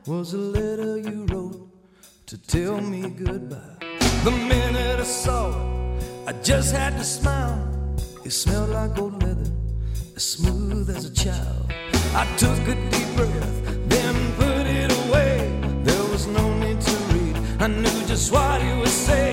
was a letter you wrote to tell me goodbye. The minute I saw it, I just had to smile. It smelled like old leather, as smooth as a child. I took a deep breath, then put it away. There was no need to read, I knew just what you would say.